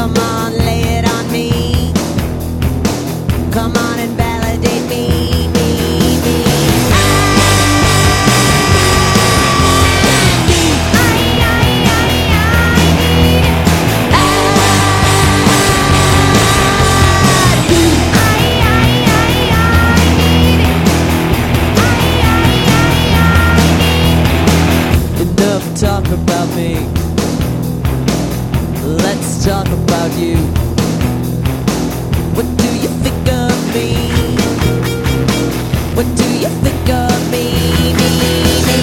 Come on, lay it on me. Come on and validate me, me, me. Enough talk about me. Let's talk about you. What do you think of me? What do you think of me? Me, me.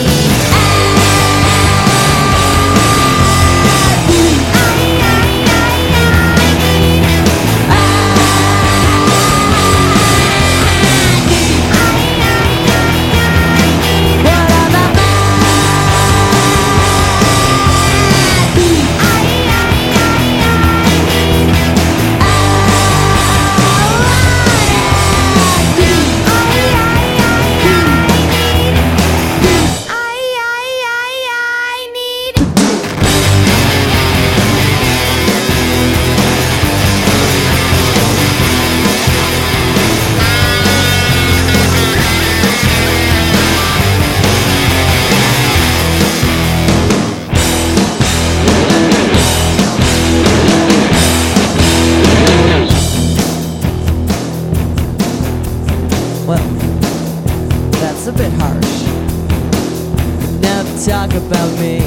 Well, that's a bit harsh. Enough talk about me.